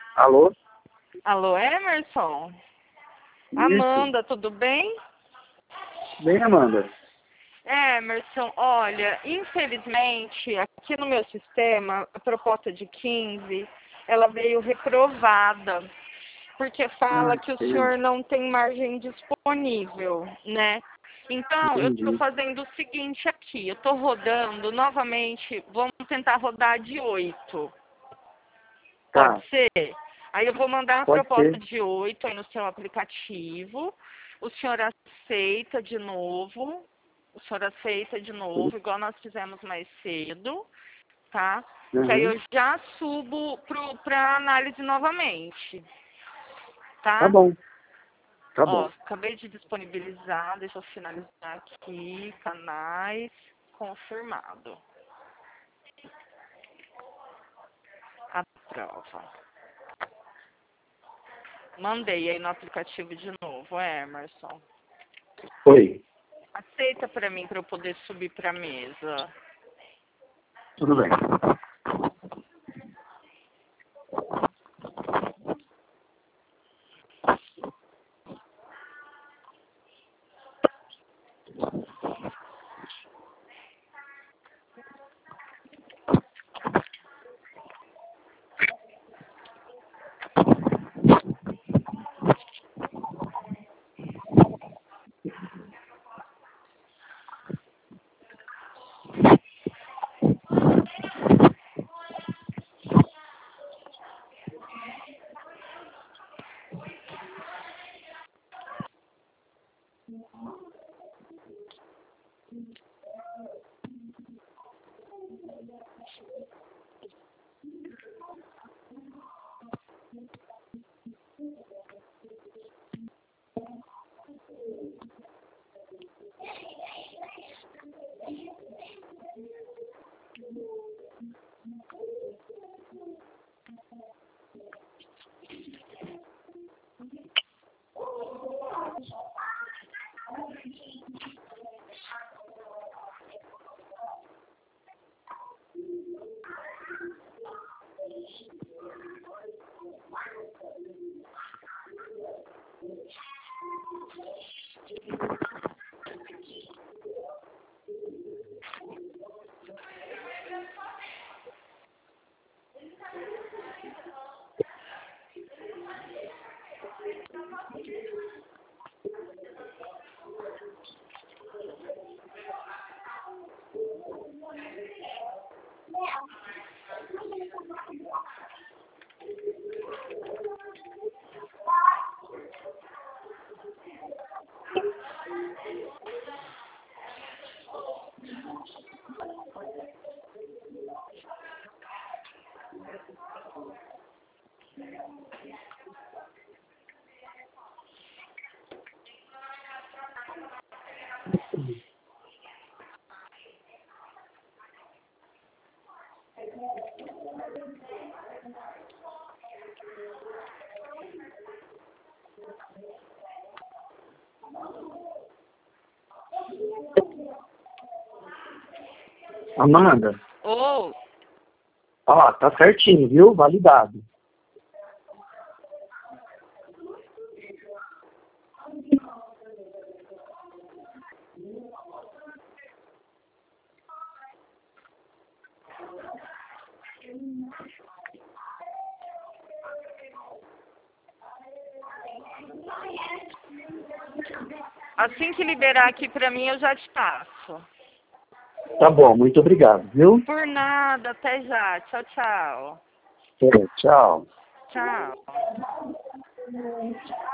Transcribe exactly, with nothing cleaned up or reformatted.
Alô? Alô, Emerson? Isso. Amanda, tudo bem? Bem, Amanda. Emerson, olha, infelizmente, aqui no meu sistema, a proposta de quinze, ela veio reprovada, porque fala Ah, que o sei. senhor não tem margem disponível, né? Então, eu estou Entendi. fazendo o seguinte aqui, eu estou rodando novamente, vamos tentar rodar de oito. Tá, Pode ser? Aí eu vou mandar a pode proposta ser. de oito aí no seu aplicativo. O senhor aceita de novo. O senhor aceita de novo, igual nós fizemos mais cedo, tá? Que aí Uhum. eu já subo para análise novamente, Tá tá? bom, tá Ó, bom. acabei de disponibilizar, deixa eu finalizar aqui, canais, confirmado. Aprova. Mandei aí no aplicativo de novo, Emerson. Oi, Aceita para mim para eu poder subir para a mesa. tudo bem. Amanda, Ou, ó, tá certinho, viu? Validado. assim que liberar aqui para mim, eu já te passo. Tá bom, muito obrigado, viu? Por nada, até já. Tchau, tchau. É, tchau. Tchau.